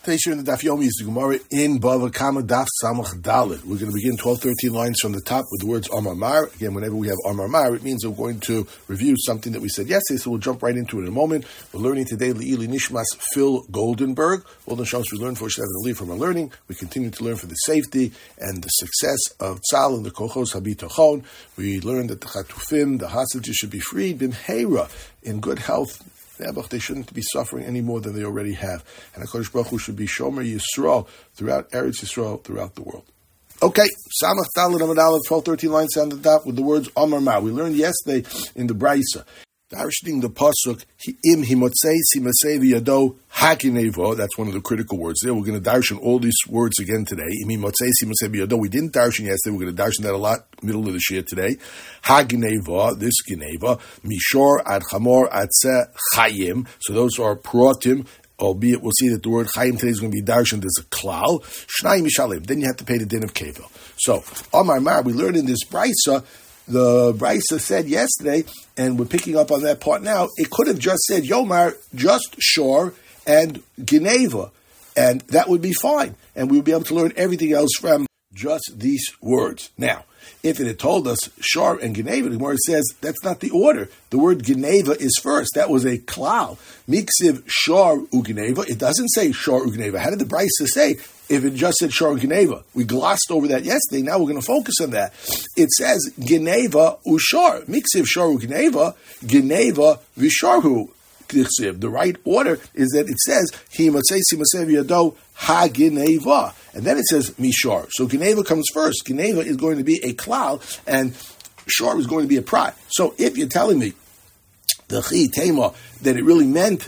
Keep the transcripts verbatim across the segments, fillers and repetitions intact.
Today, in the Daf Yomi is the Gemara in Bava Kama Daf Samach Dalet. We're going to begin twelve, thirteen lines from the top with the words Amar Mar. Again, whenever we have Amar Mar, it means we're going to review something that we said yesterday, so we'll jump right into it in a moment. We're learning today Le'ili Nishmas Phil Goldenberg. All the shows we learned for should have to leave from our learning. We continue to learn for the safety and the success of Tzal and the Kochos Habitachon. We learned that the Chatufim, the hostages, should be freed b'mheira, in good health. They shouldn't be suffering any more than they already have. And HaKadosh Baruch Hu should be Shomer Yisrael throughout Eretz Yisrael, throughout the world. Okay, Samach Dalet Amud Aleph, twelve, thirteen lines on the top with the words Amar Ma. We learned yesterday in the Braisa, darshaning the pasuk Im Himotzei Simasei V'Yado Hakineva. That's one of the critical words there. We're going to darshan all these words again today. Im Himotzei Simasei V'Yado. We didn't darshan yesterday. We're going to darshan that a lot middle of the shir today. Hagineva, this Gineva, Mishor Ad Chamor Adse Chayim. So those are protim. Albeit we'll see that the word Chayim today is going to be darshaned as a klal. Shnai Mishalim. Then you have to pay the din of kevel. So Amar Mar, we learned in this brisa. The brisa said yesterday, and we're picking up on that part now. It could have just said Yomar, just Shor and Geneva, and that would be fine, and we would be able to learn everything else from just these words. Now, if it had told us Shor and Geneva, the Gemara says that's not the order. The word Geneva is first. That was a klal. Miksiv Shor uGeneva. It doesn't say Shor uGeneva. How did the brisa say if it just said Shor Geneva? We glossed over that yesterday. Now we're going to focus on that. It says Geneva uShor. Miksiv Shor uGeneva. Geneva v'Shorhu. The right order is that it says Himotzei Simasei V'Yado HaGeneva, and then it says Mishor. So Geneva comes first. Geneva is going to be a klal, and Shor is going to be a prat. So if you're telling me the Chi Tema that it really meant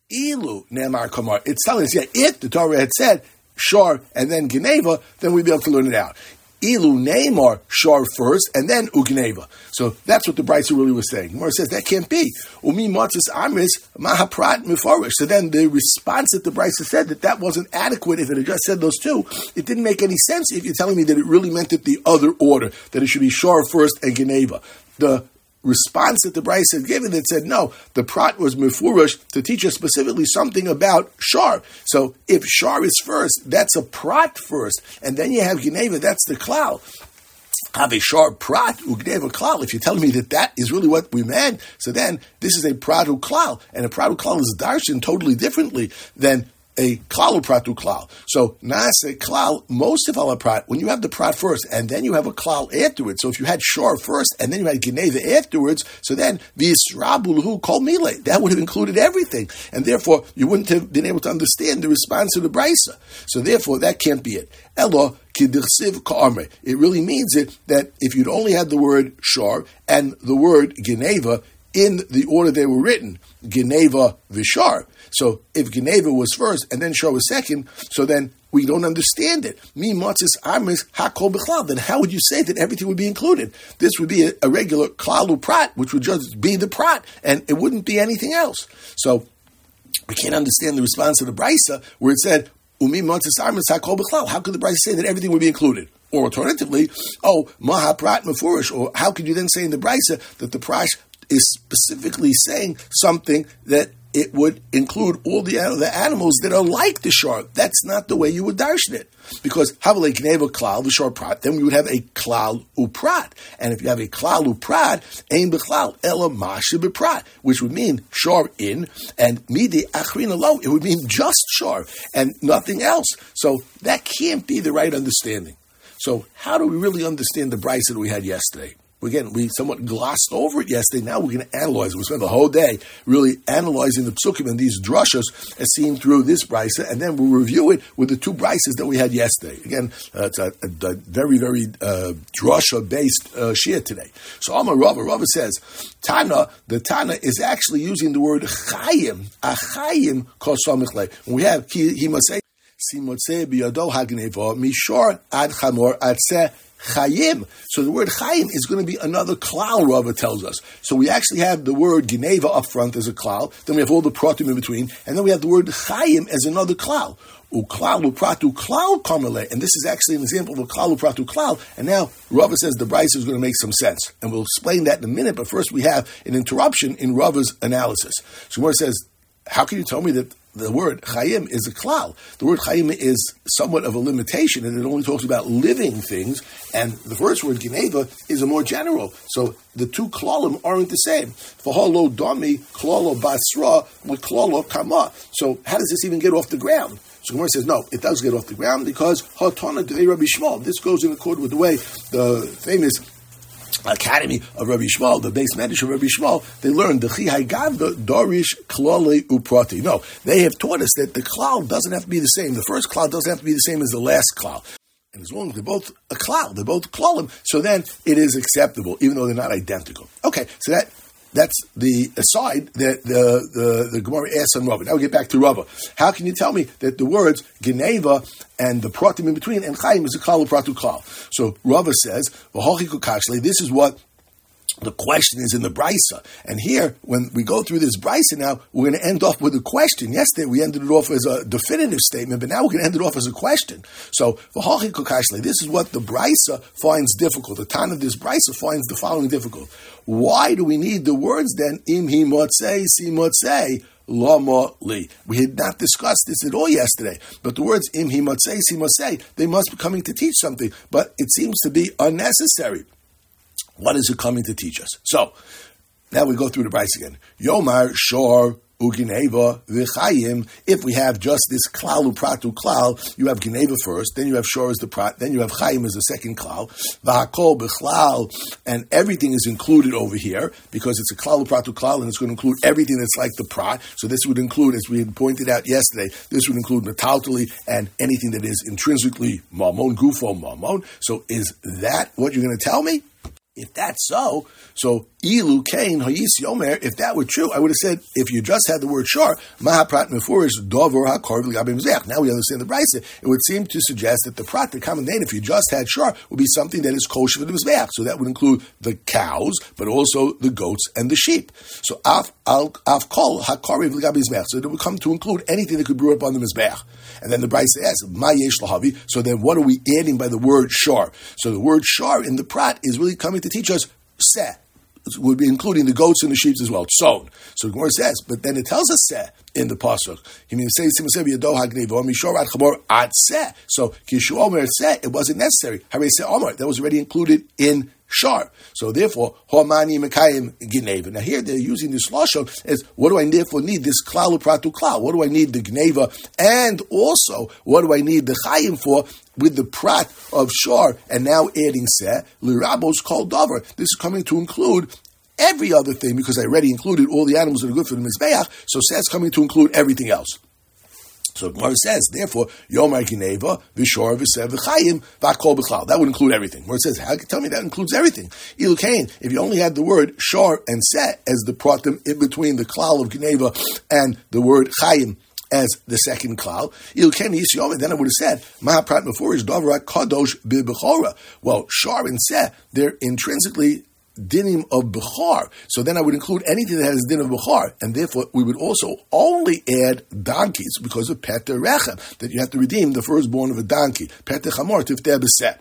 Ilu Ne'amar Kamar, it's telling us, yeah, if the Torah had said Shor and then Geneva, then we'd be able to learn it out. Ilu Ne'amar Shor first, and then Ugneva. So that's what the Brisa really was saying. Gemara says that can't be. Umi Matzis Amris Mahaprat Meforish. So then the response that the Brisa said that that wasn't adequate if it had just said those two, it didn't make any sense if you're telling me that it really meant it the other order, that it should be Shor first and Geneva. The response that the Brisa had given that said, no, the prat was mefurish to teach us specifically something about Shar. So if Shar is first, that's a prat first, and then you have Geneva, that's the klal. Have a Shar prat ugneva klal. If you're telling me that that is really what we meant, so then this is a prat klal, and a prat klal is darshan totally differently than a klal pratu klal. So nase klal, most of our prat, when you have the prat first and then you have a klal afterwards. So if you had shor first and then you had geneva afterwards, so then v'yisrabulhu kol mile, that would have included everything, and therefore you wouldn't have been able to understand the response to the brisa. So therefore that can't be it. Elo kidirsiv ka'amre. It really means it that if you'd only had the word shor and the word geneva in the order they were written, Geneva v'Shar. So if Geneva was first and then Shar was second, so then we don't understand it. Mi matzis amris hakol b'chlal. Then how would you say that everything would be included? This would be a, a regular klalu prat, which would just be the prat, and it wouldn't be anything else. So we can't understand the response of the Brisa where it said, Umi matzis amris hakol b'chlal. How could the Brisa say that everything would be included? Or alternatively, oh, maha prat mefurish. Or how could you then say in the Brisa that the prat is specifically saying something that it would include all the, the animals that are like the shar? That's not the way you would darshan it. Because havale gneva klal v'shar prat, then we would have a klal uprat. And if you have a klal uprat, ein b'klal ela masha b'prat, which would mean shar in, and midi achrina lo, it would mean just shar and nothing else. So that can't be the right understanding. So how do we really understand the brisa that we had yesterday? Again, we somewhat glossed over it yesterday. Now we're going to analyze it. We spent the whole day really analyzing the psukim and these drushas as seen through this brisa, and then we'll review it with the two brisas that we had yesterday. Again, uh, it's a, a, a very, very uh, drusha-based uh, shir today. So Amar Rava, Rava says, Tana, the Tana is actually using the word chayim, achayim kol samichle. When we have, he, he must say, Simotzei biyado hagneva, mishor ad chamor ad seh Chayim. So the word Chayim is going to be another klal, Rava tells us. So we actually have the word Geneva up front as a klal, then we have all the pratim in between, and then we have the word Chayim as another klal. Uklal upratu klal kamele, and this is actually an example of a klal upratu klal. And now Rava says the brisa is going to make some sense, and we'll explain that in a minute. But first we have an interruption in Rava's analysis. So Gemara says, how can you tell me that the word chayim is a klal. The word chayim is somewhat of a limitation, and it only talks about living things. And the first word, gineva, is a more general. So the two klalim aren't the same. V'halo dami, klalo basra, with klalo kama. So how does this even get off the ground? So Gemara says, no, it does get off the ground because hatana devei Rabbi Shmuel. This goes in accord with the way the famous Academy of Rabbi Shmuel, the base medrash of Rabbi Shmuel, they learned the chi haygavda darish klale uprati. No, they have taught us that the klal doesn't have to be the same. The first klal doesn't have to be the same as the last klal. And as long as they're both a klal, they're both klalim, so then it is acceptable, even though they're not identical. Okay, so that that's the aside that the the, the Gemara asks on Rava. Now we get back to Rava. How can you tell me that the words geneva and the pratim in between and chayim is a klal pratu klal? So Rava says, this is what the question is in the Brisa. And here, when we go through this Brisa now, we're going to end off with a question. Yesterday, we ended it off as a definitive statement, but now we're going to end it off as a question. So, this is what the Brisa finds difficult. The time of this Brisa finds the following difficult. Why do we need the words then, im hi motzei, si motzei, lama li? We had not discussed this at all yesterday, but the words im hi motzei, si motzei, they must be coming to teach something, but it seems to be unnecessary. What is it coming to teach us? So, now we go through the Brisa again. Yomar shor ugineva v'chayim. If we have just this klal upratu klal, you have gineva first, then you have shor as the prat, then you have chayim as the second klal. V'hakol b'chlal, and everything is included over here because it's a klal upratu klal, and it's going to include everything that's like the prat. So this would include, as we had pointed out yesterday, this would include metaltali and anything that is intrinsically mamon, gufo mamon. So is that what you're going to tell me? If that's so, so ilu kain hayis yomer. If that were true, I would have said if you just had the word shor, mahaprat mefurish dover hakor v'gabim mizbeach. Now we understand the Brisa. It would seem to suggest that the prat, the common name, if you just had shor, would be something that is kosher for the mizbeach. So that would include the cows, but also the goats and the sheep. So af al af kol hakor v'gabim mizbeach. So it would come to include anything that could brew up on the mizbeach. And then the Brisa asks, ma yesh lahavi. So then what are we adding by the word shor? So the word shor in the prat is really coming to teach us seh. Would be including the goats and the sheep as well. Sown. So the Gemara says, but then it tells us seh in the pasuk. He means say simon yado hagneva mishor ad chamor ad seh. So kishu omer seh, it wasn't necessary. Harei seh omer, that was already included in shar. So therefore, homani mekayim gineva. Now here they're using this lashon as what do I therefore need this klal upratu klal? What do I need the gneva? And also, what do I need the chayim for? With the prat of shar, and now adding seh, lirabos kol davar. This is coming to include every other thing, because I already included all the animals that are good for the mizbeach, so seh is coming to include everything else. So Gemara says, therefore, Yomar Gineva, Vishor, V'sev, V'chayim, V'akol B'chlal. That would include everything. Gemara says, how can you tell me that includes everything? Ilu Kain, if you only had the word Shor and Seh as the pratim in between the klal of Gineva and the word Chayim as the second klal, Ilu Kain Yisyomer, then I would have said, Mahaprat Mefurish, Dovra, Kadosh, B'Bechora. Well, Shor and Seh, they're intrinsically dinim of Bechar. So then I would include anything that has din of Bechar, and therefore we would also only add donkeys because of Peter Rechem, that you have to redeem the firstborn of a donkey. Peter Chamor Tifter B'Seh.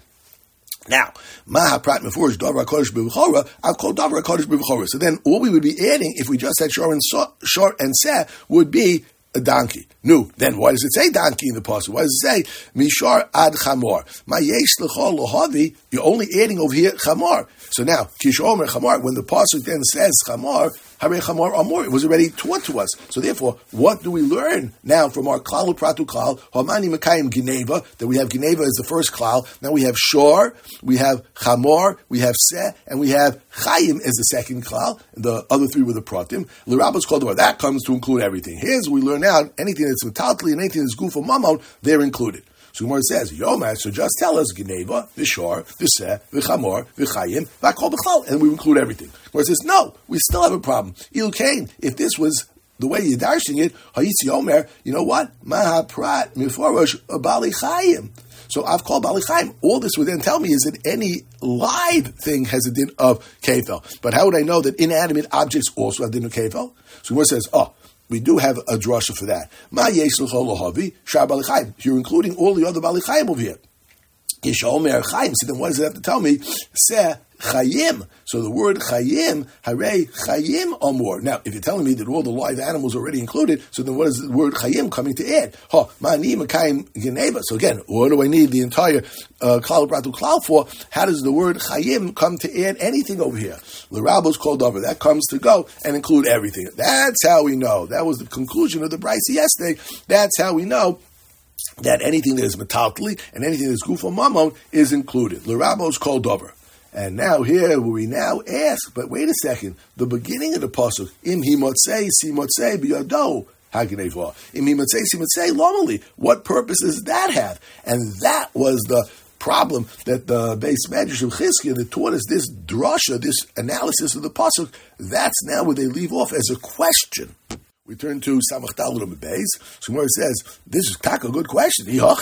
Now, Maha Prat Mefurish Davar HaKodesh B'Bechora, I'll call Davar HaKodesh B'Bechora. So then all we would be adding, if we just had Shor and, so, Shor and Seh, would be a donkey. No, then why does it say donkey in the pasuk? Why does it say Mishar ad chamor? Ma yesh l'chol lohavi. You're only adding over here chamor. So now kish omer chamor. When the pasuk then says chamor, harei chamor amor, it was already taught to us. So therefore, what do we learn now from our klal upratu klal hamani mekayim gineva? That we have gineva as the first klal. Now we have shor, we have chamor, we have seh, and we have chayim as the second klal. The other three were the pratim. L'rabos kol davar. That comes to include everything. Here's we learn out anything that's metaltli and anything that's goof or mammon, they're included. So Gemara says, Yomar, so just tell us, Gineva, Vishor, Viseh, Vichamor, Vichayim, Vakol B'chlal, and we include everything. Gemara says, no, we still have a problem. Il Kain, if this was the way you're dashing it, Hayitzi Yomer, you know what? Mahaprat, Miforosh, Bali Chayim. So I've called Bali Chayim. All this would then tell me is that any live thing has a din of kefel. But how would I know that inanimate objects also have din of kefel? So Gemara says, oh, we do have a drasha for that. Ma yesh l'chol lohavi shar bali chayim. You're including all the other bali chayim over here. Yesh omer chayim. So then what does it have to tell me? Seh chayim. So the word chayim, hare chayim amor. Now, if you're telling me that all the live animals are already included, so then what is the word chayim coming to add? Ha, ma'ani makayim geneva. So again, what do I need the entire uh, klal pratu klal for? How does the word chayim come to add anything over here? L'rabos called over. That comes to go and include everything. That's how we know. That was the conclusion of the Brisa yesterday. That's how we know that anything that is metaltli and anything that is gufo mamon is included. L'rabos called over. And now here we now ask, but wait a second, the beginning of the pasuk, im himotzei simotzei biyado hagineva. Im himotzei simotzei lomali. What purpose does that have? And that was the problem that the Beis Medrash of Chizkiah that taught us this drasha, this analysis of the pasuk. That's now where they leave off as a question. We turn to Samach Daled Amud Beis. So Gemara says, this is taka a good question. Now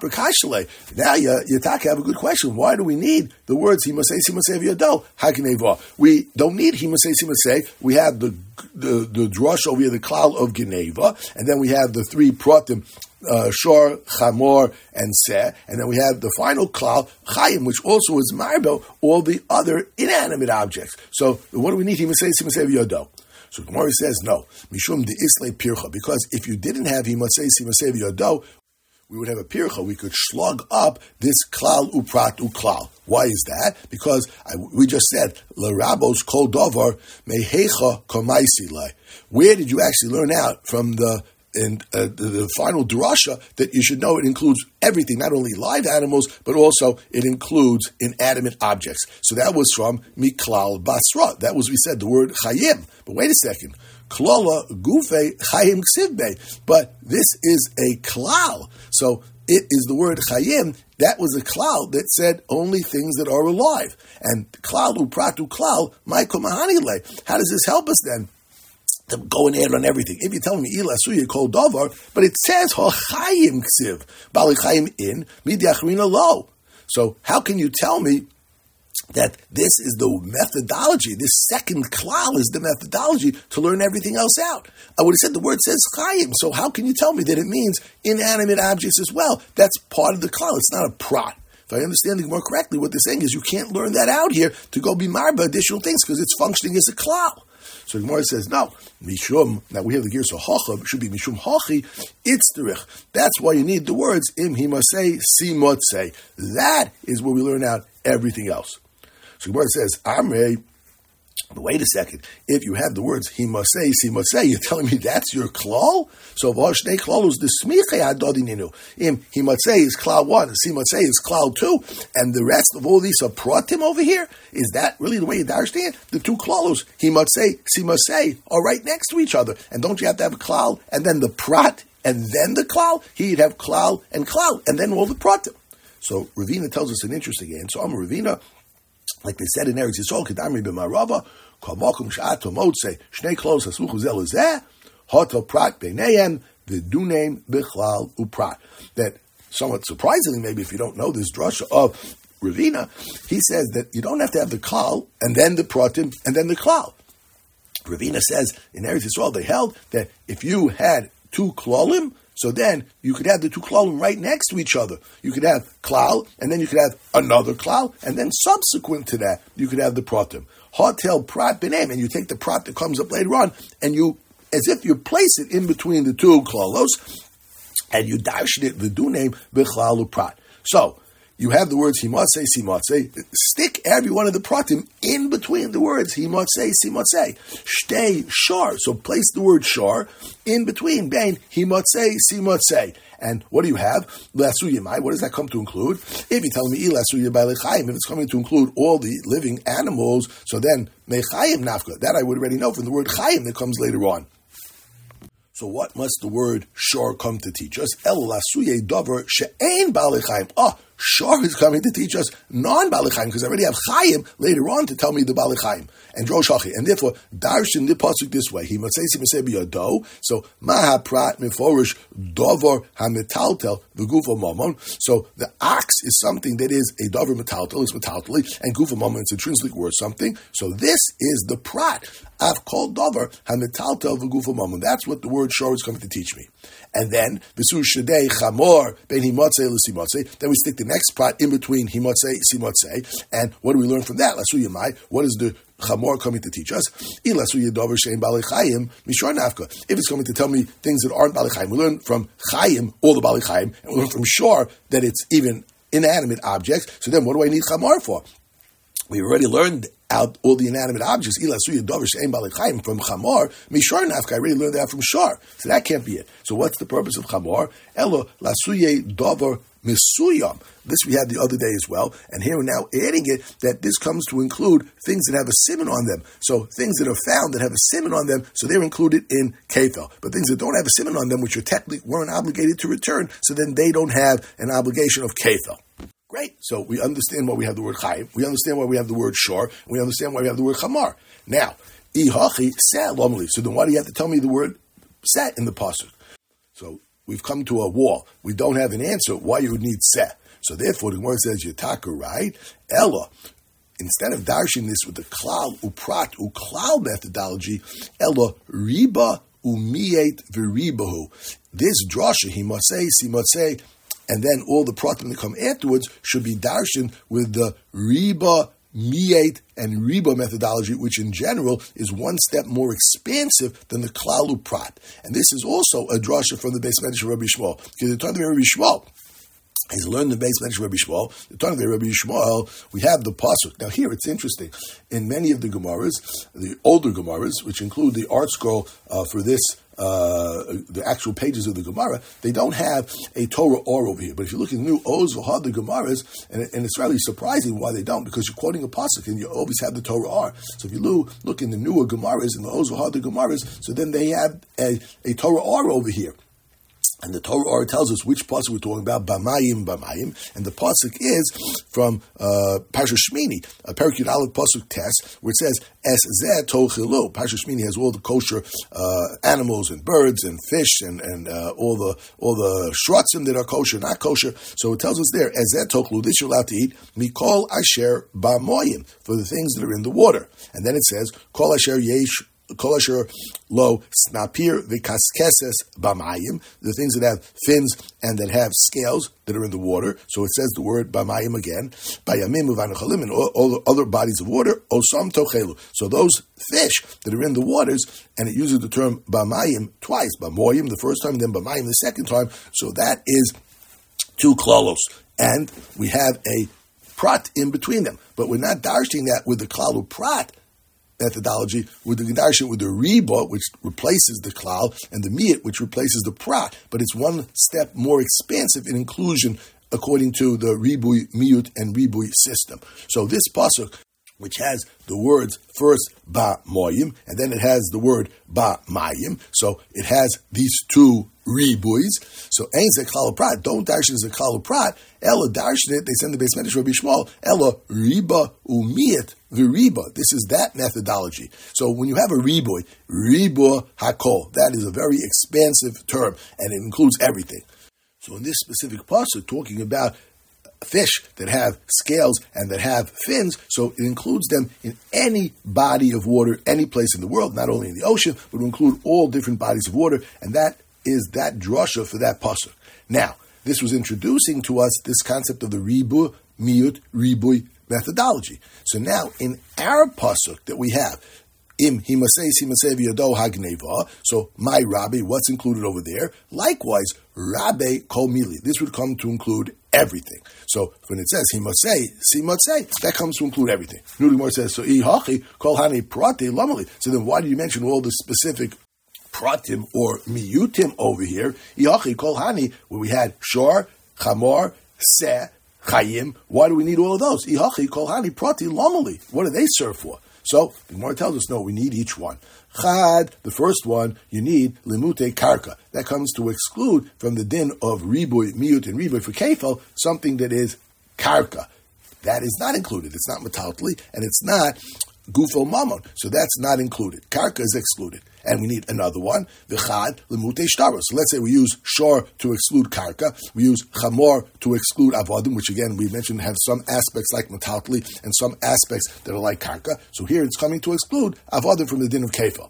you, you taka have a good question. Why do we need the words Himasei Simasei V'Yado Hagineva? We don't need Himasei Simasei. We have the the the drush over here, the klal of Geneva, and then we have the three pratim, uh, Shor, Chamor, and Seh, and then we have the final klal Chayim, which also is marbo all the other inanimate objects. So what do we need Himasei Simasei V'Yado? So Gemara says no, mishum de islay pircha, because if you didn't have himatzei simasei v'yado, we would have a pircha. We could slug up this klal uprat uklal. Why is that? Because I, we just said l'rabos kol davar mehecha komaisi lay. Where did you actually learn out from the and uh, the, the final drasha that you should know it includes everything, not only live animals, but also it includes inanimate objects. So that was from Miklal Basra. That was, we said, the word chayim. But wait a second. Klola gufe chayim ksivbe. But this is a klal. So it is the word chayim. That was a klal that said only things that are alive. And klal upratu klal, maikom mahanile. How does this help us then? To go and add on everything. If you're telling me ila suya kol davar, but it says hachayim ksiv, bali chayim in midiachrina lo. So how can you tell me that this is the methodology? This second klal is the methodology to learn everything else out. I would have said the word says chayim. So how can you tell me that it means inanimate objects as well? That's part of the klal. It's not a prat. If I understand it more correctly, what they're saying is you can't learn that out here to go be marba additional things because it's functioning as a klal. So the Gemara says, no, Mishum, now we have the Girsa Hacha, should be Mishum Hachi, Itzterich. That's why you need the words, Im Himasei, Simotzei. That is where we learn out everything else. So the Gemara says, Amrei, but wait a second, if you have the words Himasei, Simotzei, you're telling me that's your klal? So Vashnei klal is the Smichei Adodininu. Im Himasei is klal one, Simotzei is klal two, and the rest of all these are pratim over here? Is that really the way you understand? The two klalos, Himasei, Simotzei, are right next to each other. And don't you have to have a klal, and then the prat, and then the klal? He'd have klal and klal, and then all the pratim. So Ravina tells us an interesting answer. I'm a Ravina. Like they said in Eretz Yisrael, Kedamri b'Marava, Kol Mokum Sha'ato Motze, Shnei Klos Hasmuchu Zel Zeh, Hotel Prat Beinayim, V'Duneim Bichlal Uprat. That somewhat surprisingly, maybe if you don't know this drasha of Ravina, he says that you don't have to have the klal and then the pratim and then the klal. Ravina says in Eretz Yisrael they held that if you had two klalim, so then you could have the two klalim right next to each other. You could have klal, and then you could have another klal, and then subsequent to that, you could have the pratim. Hotel prat b'neim, and you take the prat that comes up later on, and you, as if you place it in between the two klalos, and you darshan it v'duneim b'chlal uprat. So, you have the words himatzei, simatzei. Stick every one of the pratim in between the words himatzei, simatzei. Shtei shar. So place the word shar in between bein himatzei, simatzei. And what do you have? L'asuyimai. What does that come to include? If you tell me ilasuyim by lechayim, if it's coming to include all the living animals, so then mechayim nafka. That I would already know from the word chayim that comes later on. So what must the word shor come to teach us? El lasuye davar she'ein ba'alechayim. Oh, shor is coming to teach us non-ba'alechayim, because I already have chayim later on to tell me the ba'alechayim. And drosh hachi. And therefore, darshan the pasuk this way. He must say simasei biyado. So maha prat miforish davar hametaltel v'gufa mamon. So the ox is something that is a davar metaltel, it's metalteli, and gufa mamon is intrinsically worth something. So this is the prat. I've called davar hametaltel v'gufa mamon. That's what the word shor is coming to teach me. And then, V'su Shadei Chamor Ben Himotzei L'Simotzei. Then we stick the next prat in between Himotzei, Simotzei. And what do we learn from that? Lasu Yamai. What is the Chamor coming to teach us? If it's coming to tell me things that aren't Bali Chayim, we learn from Chayim, all the Bali Chayim, and we learn from Shor that it's even inanimate objects. So then what do I need Chamor for? We already learned out all the inanimate objects. From Chamor, Mishar Nafka, I already learned that from Shor. So that can't be it. So what's the purpose of Chamor? Elo Lasuye Dover Misuyam. This we had the other day as well, and here we're now adding it that this comes to include things that have a siman on them. So things that are found that have a siman on them, so they're included in kefel. But things that don't have a siman on them, which you technically weren't obligated to return, so then they don't have an obligation of kefel. Great. So we understand why we have the word chayim. We understand why we have the word shor. We understand why we have the word chamar. Now, ihachi seh lomali. So then why do you have to tell me the word seh in the pasuk? So we've come to a wall. We don't have an answer why you would need seh. So therefore, the Gemara says yataka, right? Ella. Instead of darshing this with the klal uprat uklal methodology, ella riba umiyet v'ribahu. This drasha he must say, he must say. And then all the pratim that come afterwards should be darshan with the riba, miyate, and riba methodology, which in general is one step more expansive than the klalu prat. And this is also a drasha from the Beis Medrash of Rabbi Yishmael. Because the time of Rabbi Yishmael, he's learned the Beis Medrash of Rabbi Yishmael. The time of Rabbi Yishmael, we have the pasuk. Now here it's interesting. In many of the Gemaras, the older Gemaras, which include the art scroll uh, for this, Uh, the actual pages of the Gemara, they don't have a Torah or over here. But if you look at the new Oz V'Had, the Gemaras, and, and it's really surprising why they don't, because you're quoting a pasuk and you always have the Torah or. So if you look in the newer Gemaras, in the Oz V'Had, the Gemaras, so then they have a, a Torah or over here. And the Torah or tells us which pasuk we're talking about, Bamayim, Bamayim, and the pasuk is from uh, Parsha Shmini, a Perek Yud Aleph pasuk test, where it says, Es zeh tochilu. Parsha Shmini has all the kosher uh, animals and birds and fish and, and uh, all the all the shrotzim that are kosher, not kosher. So it tells us there, Es zeh tochilu, this you're allowed to eat, mikol asher bamoyim, for the things that are in the water. And then it says, Kol asher yesh, Kol asher lo snapir v'kaskeses bamayim, the things that have fins and that have scales that are in the water. So it says the word bamayim again. Bayamim uvanuchalim, and all, all the other bodies of water. Osam tochelu. So those fish that are in the waters, and it uses the term bamayim twice. Bamoyim the first time, then bamayim the second time. So that is two klalos, and we have a prat in between them. But we're not darshing that with the klalu prat methodology, with the Gedarshin, with the Riba, which replaces the Klal, and the Miyat, which replaces the Prat, but it's one step more expansive in inclusion according to the Ribui, Miyut, and Ribui system. So this pasuk, which has the words first Ba Moyim, and then it has the word Ba Mayim, so it has these two Ribuis. So Ein Zeh Klal Prat, don't darshan as a Klal Prat, Ella darshan it, they send the Beis Medrash Rabbi Yishmael, Ella Riba Umiyat V'riba. This is that methodology. So when you have a riboy, riba hakol, that is a very expansive term, and it includes everything. So in this specific pasuk, talking about fish that have scales and that have fins, so it includes them in any body of water, any place in the world, not only in the ocean, but will include all different bodies of water, and that is that drasha for that pasuk. Now, this was introducing to us this concept of the ribu, miyut, ribui methodology. So now, in our pasuk that we have, im himasei simasei v'yado hagneva, so my rabbi, what's included over there? Likewise, rabbi kol mili. This would come to include everything. So when it says himasei simasei, that comes to include everything. Nudimor says, so ihachi kol hani prati lamali. So then why do you mention all the specific pratim or miyutim over here? Ihachi kol hani, where we had shor, chamor, seh, Chayim, why do we need all of those? Ihachi kol hani prati lamali. What do they serve for? So the Gemara tells us, no, we need each one. Chad, the first one, you need limute karka. That comes to exclude from the din of ribuy, miyut, and ribuy for kefal, something that is karka. That is not included. It's not metaltli, and it's not gufo mamon. So that's not included. Karka is excluded. And we need another one, v'chad lemute shtaros. So let's say we use shor to exclude karka, we use chamor to exclude avodim, which again we mentioned have some aspects like metaltli and some aspects that are like karka. So here it's coming to exclude avodim from the din of kefal.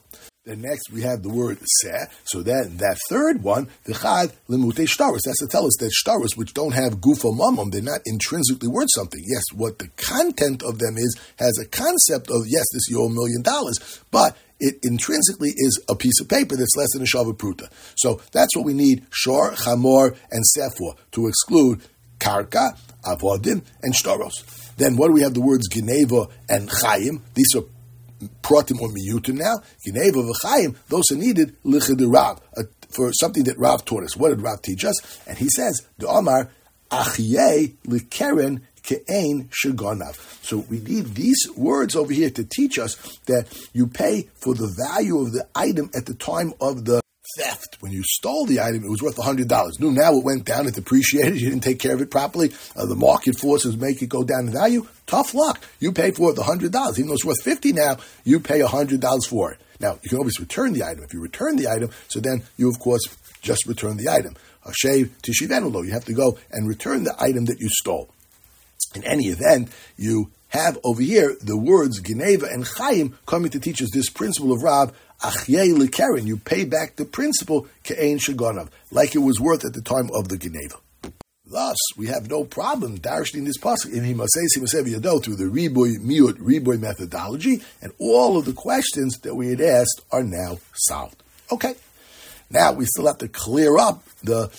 Then next we have the word seh. So then that third one, the chad limute shtaros. That's to tell us that shtaros, which don't have gufa mamam, they're not intrinsically worth something. Yes, what the content of them is has a concept of, yes, this you owe a million dollars, but it intrinsically is a piece of paper that's less than a shava pruta. So that's what we need shor, chamor, and sefor to exclude karka, avodim, and shtaros. Then what do we have? The words geneva and chayim. These are pratim or miyutim now. Geneva v'chayim, those are needed lichid Rav, uh, for something that Rav taught us. What did Rav teach us? And he says, the Omar, achiyeh likeren ke'ein shegonav. So we need these words over here to teach us that you pay for the value of the item at the time of the theft. When you stole the item, it was worth one hundred dollars. No, now it went down, it depreciated, you didn't take care of it properly, uh, the market forces make it go down in value. Tough luck. You pay for it the one hundred dollars. Even though it's worth fifty dollars now, you pay one hundred dollars for it. Now, you can always return the item. If you return the item, so then you, of course, just return the item. Hashev tishivenulo. You have to go and return the item that you stole. In any event, you have over here the words Geneva and Chaim coming to teach us this principle of Rav, Achyei Likeren, you pay back the principle Ke'ein Shegonav, like it was worth at the time of the Geneva. Thus, we have no problem darshaning this pasuk in Himasei Simasei V'Yado through the Riboy Miut Riboy methodology, and all of the questions that we had asked are now solved. Okay, now we still have to clear up the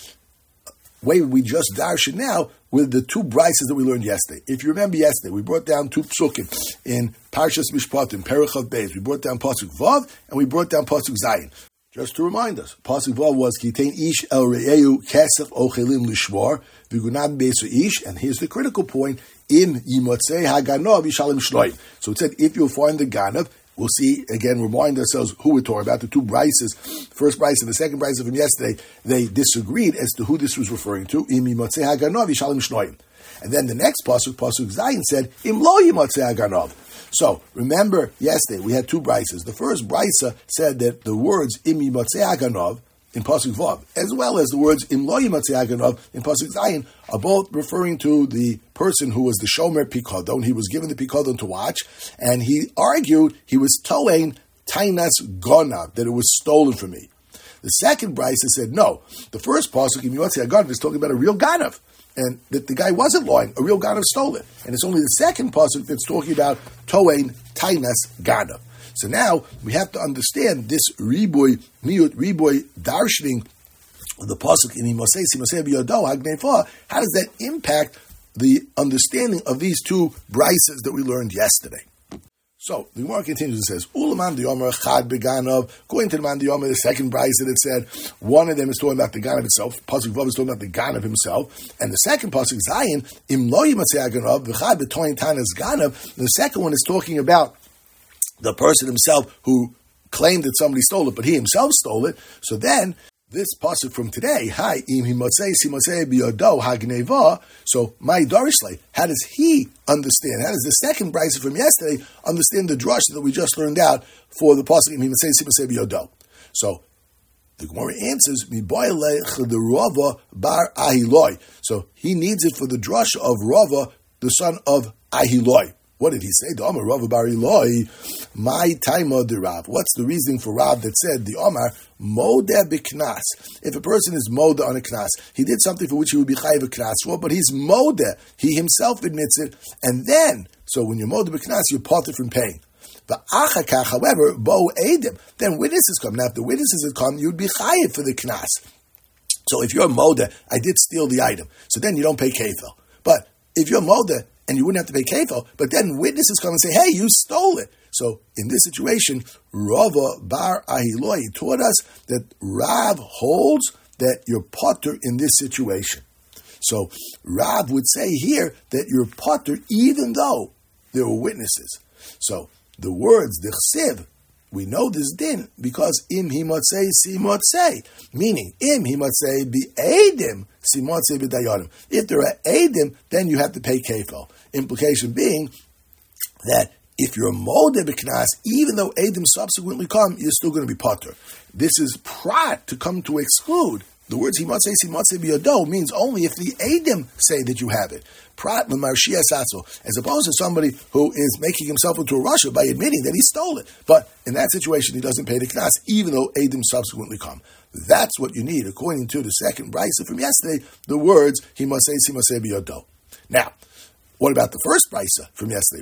way we just darshan now with the two brises that we learned yesterday. If you remember yesterday, we brought down two psukim in Parshas Mishpatim, Perichav Beis. We brought down pasuk Vav and we brought down pasuk Zayin. Just to remind us, pasuk Vav was Kitein Ish El Re'eu Kesef Ochelim Lishmor V'Gunam Beisu Ish, and here's the critical point: Im Yimotzei Haganov Yishalim Shloim. So it said, if you'll find the Ganav. We'll see, again, remind ourselves who we're talking about, the two brises, first brise and the second brise from yesterday, they disagreed as to who this was referring to. And then the next pasuk, pasuk Zayin, said, Im lo yimotzei haganov. So, remember, yesterday we had two brises. The first brisa said that the words Im yimotzei haganov in pasuk Vav, as well as the words Im lo yimotzei haganov in pasuk Zayin, are both referring to the person who was the shomer pikadon. He was given the pikadon to watch, and he argued he was toeing tainas gona, that it was stolen from me. The second brisa said no. The first pasuk Im yimotzei haganov is talking about a real ganav, and that the guy wasn't lying. A real ganav stole it, and it's only the second pasuk that's talking about toeing tainas ganav. So now we have to understand this riboy, miut, riboy, darshaning of the pasuk in Himasei Simasei V'Yado Hagneifa. How does that impact the understanding of these two brises that we learned yesterday? So the Gemara continues and says, "Ulaman diyomer chad beganov." Going to the man diyomer, the second brise that it said one of them is talking about the ganav itself. Pasuk Vav is talking about the ganav himself, and the second pasuk Zayin im lo yimatzei haganov v'chad b'toyin tanas ganav. The second one is talking about the person himself who claimed that somebody stole it, but he himself stole it. So then, this pasuk from today, Hi im himotzei simasei biyado hagneva. So my darishle, how does he understand? How does the second brisa from yesterday understand the drush that we just learned out for the pasuk im himotzei simasei biyado? So the Gemara answers, the Rava bar Ahiloi. So he needs it for the drush of Rava, the son of Ahiloi. What did he say? The Omar Rav Bar Eloi, my taima de Rav. What's the reasoning for Rav that said the Omar modeh b'knas? If a person is modeh on a knas, he did something for which he would be chayiv a knas for, but he's modeh. He himself admits it, and then, so when you're modeh b'knas, you're parted from paying. But achakach, however, bo edim, then witnesses come. Now, if the witnesses had come, you'd be chayiv for the knas. So if you're modeh, I did steal the item, so then you don't pay kefil. But if you're modeh, and you wouldn't have to pay kefil, but then witnesses come and say, hey, you stole it. So in this situation, Rava bar Ahiloi taught us that Rav holds that you're potter in this situation. So Rav would say here that you're potter even though there were witnesses. So the words, the chsiv, we know this din because im himotzei simotzei, meaning im himotzei bi edim simotzei b'dayanim. If there are edim, then you have to pay kefil. Implication being that if you're modeh b'knas, even though edim subsequently come, you're still going to be potter. This is prat to come to exclude the words himatzei simatzei biyado means only if the Eidim say that you have it. Prat l'marshia satzo, as opposed to somebody who is making himself into a rasha by admitting that he stole it. But in that situation, he doesn't pay the knas, even though Eidim subsequently come. That's what you need, according to the second brisa from yesterday, the words himatzei simatzei biyado. Now, what about the first brisa from yesterday?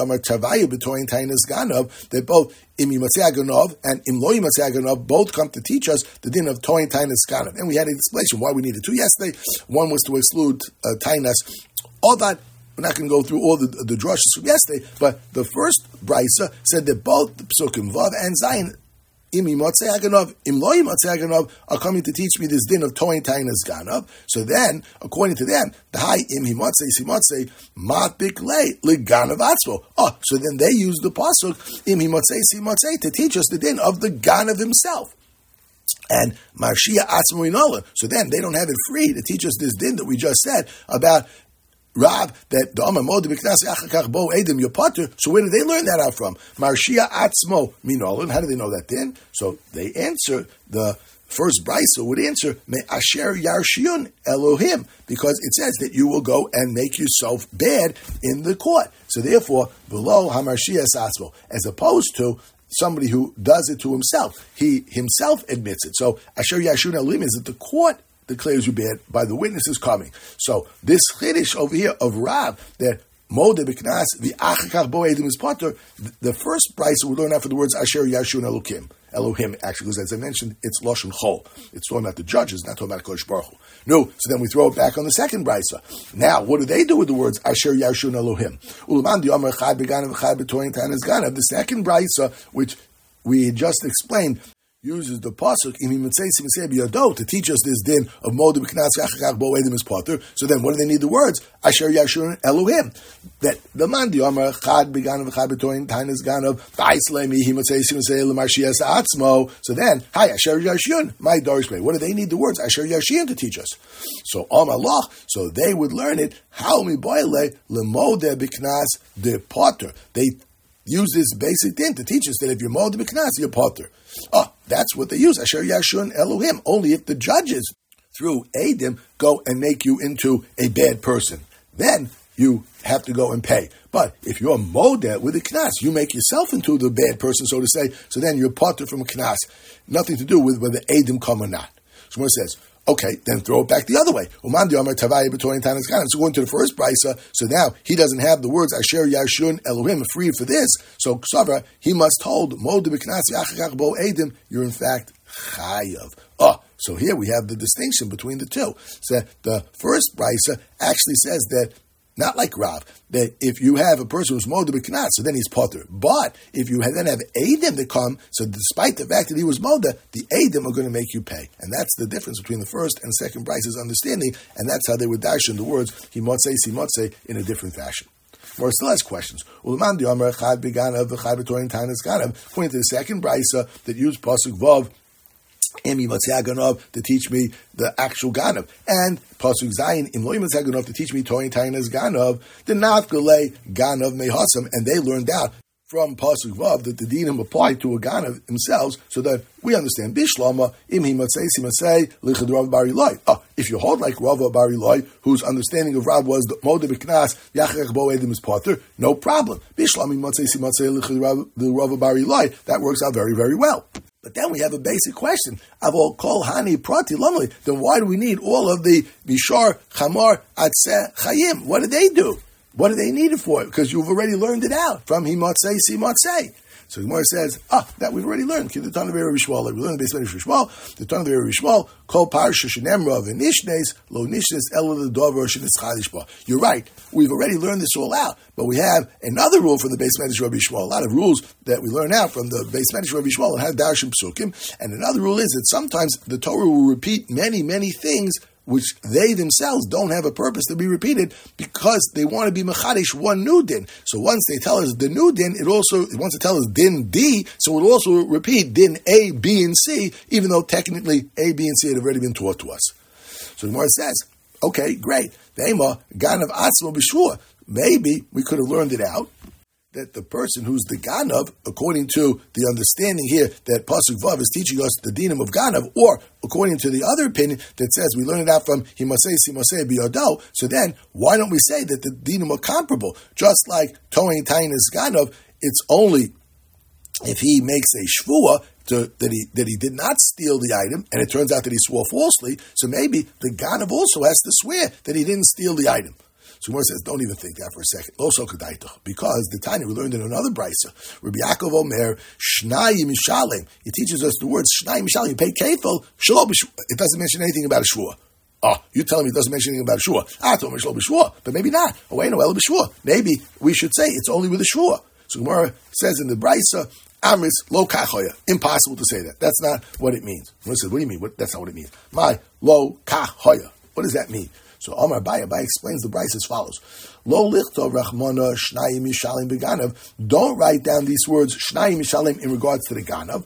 That both im yimatzei ganov and im lo yimatzei ganov both come to teach us the din of toin tainas ganov. And we had an explanation why we needed two yesterday. One was to exclude uh, tainas. All that, we're not going to go through all the, the drushes from yesterday, but the first brisa said that both the psukim vav and zayin Im yimatzei ganov, im lo yimatzei ganov are coming to teach me this din of toin tainas ganov. So then, according to them, the high im himatzei simatzei matbik le leganav atzvo. Oh, so then they use the pasuk im himatzei simatzei to teach us the din of the ganav himself. And marshia atzmo inola. So then they don't have it free to teach us this din that we just said about Rav, that the Amar Mod B'Knas Yachakach Bo Eidim Yopater. So where did they learn that out from? Marshia Atzmo Minolin. How do they know that then? So they answer, the first brisa would answer, Me Asher Yarshiun Elohim, because it says that you will go and make yourself bad in the court. So therefore, below Hamarshia Atzmo, as opposed to somebody who does it to himself. He himself admits it. So Asher Yarshiun Elohim is that the court declares you bad by the witnesses coming. So this chiddush over here of Rav, that Mode B'Knas v'achakach bo edim is potter, the first brisa we learn out for the words Asher Yashun Elohim. Elohim, actually, because as I mentioned, it's Lashon Chol. It's talking about the judges, not talking about Kodesh Baruch Hu. No, so then we throw it back on the second brisa. Now, what do they do with the words Asher Yashun Elohim? The second brisa, which we just explained, uses the pasuk to teach us this din of Mod B'Knas Yachakach Bo Edim is Potter. So then, what do they need the words Asher Yashun Elohim? That the man the Amar Chad Beganav Chad B'Toin Tainas Ganav Vaislemi Himatzei Simatzei L'Marshias Atzmo. So then, hi Asher Yashun, my Dorish May. What do they need the words Asher Yashun to teach us? So Amar Loch, so they would learn it how mi boile L'Mod B'Knas de Potter. They use this basic thing to teach us that if you're Mod B'Knas, you're Potter. Oh, that's what they use. Asher Yashun Elohim. Only if the judges, through Eidim, go and make you into a bad person. Then you have to go and pay. But if you're Modeh with a Knas, you make yourself into the bad person, so to say, so then you're Potter from a Knas. Nothing to do with whether Eidim come or not. So it says, okay, then throw it back the other way. So going to the first brisa, so now he doesn't have the words Asher Yashun Elohim free for this. So Ksavra, he must hold Mod B'Knas Yachakach Bo Eidim. You're in fact Chayav. Oh, so here we have the distinction between the two. So the first brisa actually says that, not like Rav, that if you have a person who's Mod B'Knas, so then he's Potter. But if you then have Eidim that come, so despite the fact that he was Moda, the Eidim are going to make you pay. And that's the difference between the first and second brise's understanding, and that's how they would dash in the words Himotzei Simotzei in a different fashion. Or still has questions. According to the second brisa that used Pasuk Vav, to teach me the actual Ganav, and Pasuk Zayin Im Lo Yimatzei Ganov to teach me Toin Tainas Ganav, the Nafgale Ganav Mehasam, and they learned out from Pasuk Vav that the dinim applied to a Ganav themselves, so that we understand Bishlama Im Himatzei Simatzei Lichad Rav Bar Ilai. Oh, if you hold like Rav Bar Ilai, whose understanding of Rav was the Mod B'Knas Yachakach Bo Edim is Potter, no problem. Bishlama Himatzei Simatzei Lichad Rav Bar Ilai, that works out very, very well. But then we have a basic question. Avol kol hani prati lamli. Then why do we need all of the Bishar, Chamar, Atzeh, Chayim? What do they do? What do they need it for? Because you've already learned it out from Himatzei, Simatzei. So the Gemara says, ah, that we've already learned. The Tana V'Rei Rishmal, like we learned the Beis Medrash Rishmal, the Tana V'Rei Rishmal, Kol Parsha Shenemra V'Nishnes, Lo Nishnes Elo L'Dover Shenes Chadish Ba. You're right. We've already learned this all out, but we have another rule from the Beis Medrash Rabbi Shmuel. A lot of rules that we learn out from the Beis Medrash Rabbi Shmuel and have Darshim Psukim. And another rule is that sometimes the Torah will repeat many, many things which they themselves don't have a purpose to be repeated because they want to be mechadish one new din. So once they tell us the new din, it also it wants to tell us din D, so it will also repeat din A, B, and C, even though technically A, B, and C had already been taught to us. So the Gemara says, okay, great. Maybe we could have learned it out that the person who's the Ganav, according to the understanding here that Pasuk Vav is teaching us the dinam of Ganav, or according to the other opinion that says we learn it out from Himasei Simasei Biyado, so then why don't we say that the dinam are comparable? Just like Toin Tain is Ganav, it's only if he makes a shvua to, that he that he did not steal the item, and it turns out that he swore falsely, so maybe the Ganav also has to swear that he didn't steal the item. So Gemara says, don't even think that for a second. Also kedaitach, because the Tanya we learned in another brisa, Rabbi Yaakov Omer, Shnai Mishalim. It teaches us the words Shnai Mishalim. You pay kefil, shalom. It doesn't mention anything about a shvua. Oh, you're telling me it doesn't mention anything about a shvua. Ah, told me shalom b'shvua, but maybe not. Oh, wait, no, el b'shvua. Maybe we should say it's only with a shvua. So Gemara says in the brisa, Amris lo kachoya. Impossible to say that. That's not what it means. Gemara says, what do you mean? What, that's not what it means. My lo kachoya. What does that mean? So Omar Abaye, Abaye explains the brisa as follows: Lo lichtov rachmana shnayim mishalim beganav. Don't write down these words shnayim mishalim in regards to the ganav.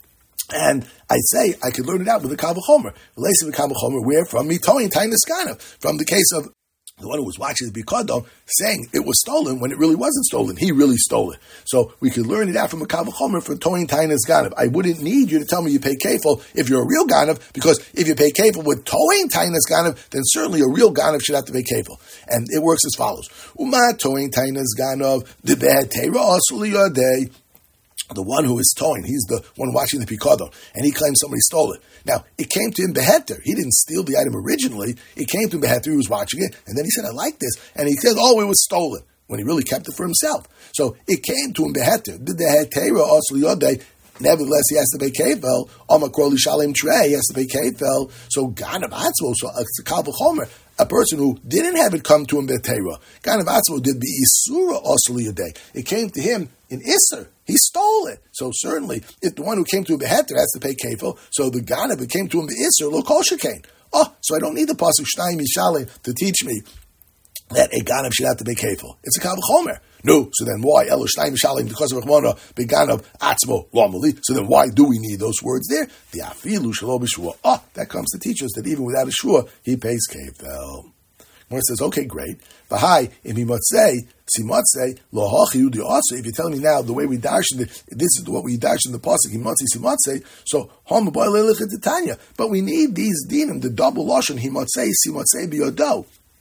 And I say I could learn it out with the kavachomer. Relation with kavachomer, where from mitoin tainis ganav, from the case of the one who was watching the Bikado saying it was stolen when it really wasn't stolen. He really stole it. So we could learn it out from a Kavachomer for Toin Tainas Ganav. I wouldn't need you to tell me you pay kefil if you're a real Ganav, because if you pay kefil with Toin Tainas Ganav, then certainly a real Ganav should have to pay kefil. And it works as follows. Uma Toin Tainas Ganav, the bad Teira Asuli Yadeh. The one who is towing, he's the one watching the Pikado, and he claims somebody stole it. Now, it came to him beheter. He didn't steal the item originally. It came to him beheter. He was watching it, and then he said, I like this. And he said, oh, it was stolen, when he really kept it for himself. So it came to him beheter. Did the hetera asli yodei? Nevertheless, he has to pay kefil. Omakroli shalim trei, he has to pay kefil. So Ganav Atzmo, so it's a Kal V'chomer, a person who didn't have it come to him betera. Ganav Atzmo did the isura asli yodei. It came to him in Isser. He stole it. So certainly, if the one who came to him beheter has to pay kefil, so the Ganav that came to him Isser, lo kol shekain. Oh, so I don't need the pasuk Shnai Mishalim to teach me that a Ganav should have to pay kefil. It's a Kal V'chomer. No, so then why? Elo Shnai Mishalim, because of Rachmana, Beganav Atzmo Lomali. So then why do we need those words there? The Afilu Shalo B'Shua. Oh, that comes to teach us that even without a Shua, he pays kefil. Gemara says, okay, great. V'hai, im himatzei, simatzei, lo hachi udi also. If you're telling me now the way we darshan it, this is what we darshan the pasuk, himatzei, simatzei, so hom b'boy le'lichet titanya. But we need these dinim, the double lashon, himatzei, simatzei, biyodo.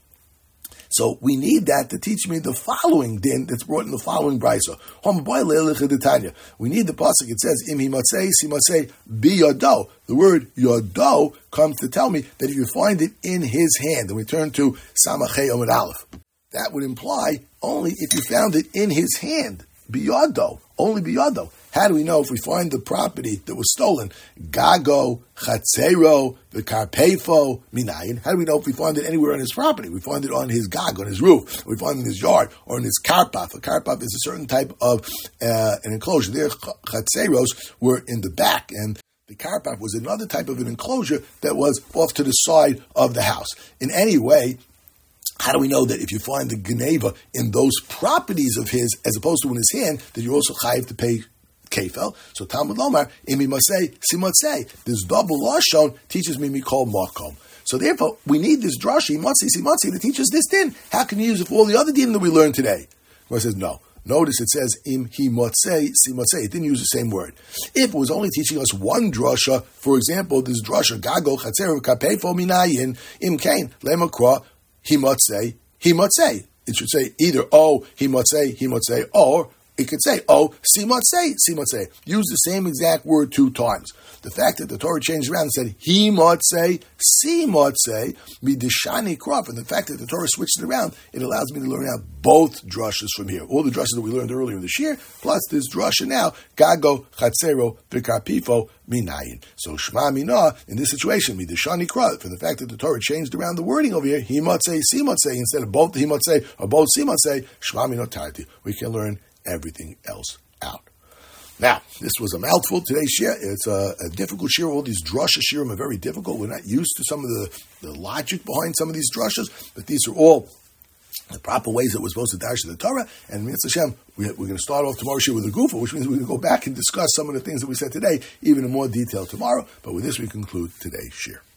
So we need that to teach me the following din that's brought in the following brisa. Hom b'boy le'lichet titanya. We need the pasuk. It says, im himatzei, simatzei, biyodo. The word yodo comes to tell me that if you find it in his hand, and we turn to Samachei Omid Aleph, that would imply only if you found it in his hand, biyodo, only biyodo. How do we know if we find the property that was stolen, gago, chatzero, v'karpefo, minayin? How do we know if we find it anywhere on his property? We find it on his gag, on his roof. We find it in his yard, or in his karpaf. A karpaf is a certain type of uh, an enclosure. Their chatzeros were in the back, and the karpaf was another type of an enclosure that was off to the side of the house. In any way, how do we know that if you find the geneva in those properties of his, as opposed to in his hand, that you're also chayiv to pay kefil? So Talmud Lomar, imi masei, simatzei. This double lashon teaches me mikol makom. So therefore, we need this drashi, matzi, simatzi, to teach us this din. How can you use it for all the other din that we learned today? Well, it says no. Notice it says im hi motzei si motzei. It didn't use the same word. If it was only teaching us one drasha, for example, this drasha gago chatzer kapefo minayin im kain lemakra hi motzei hi motzei. It should say either oh hi motzei hi motzei, or it could say oh si motzei si motzei. Use the same exact word two times. The fact that the Torah changed around and said hi motzei si motzei midishani kraf, and the fact that the Torah switched it around, it allows me to learn out both drushes from here. All the drushes that we learned earlier this year, plus this drusha now, gago chatzero v'karpifo minayin. So shma mina in this situation midishani kraf, and the fact that the Torah changed around the wording over here, hi motzei si motzei, instead of both the hi motzei or both si motzei, shma mina tarti. We can learn everything else out. Now, this was a mouthful. Today's shir, it's a, a difficult shir. All these drusha shirim are very difficult. We're not used to some of the, the logic behind some of these drushas, but these are all the proper ways that we're supposed to dash the Torah. And Mitzvah Hashem, we, we're going to start off tomorrow's shir with a gufa, which means we're going to go back and discuss some of the things that we said today, even in more detail tomorrow. But with this, we conclude today's shir.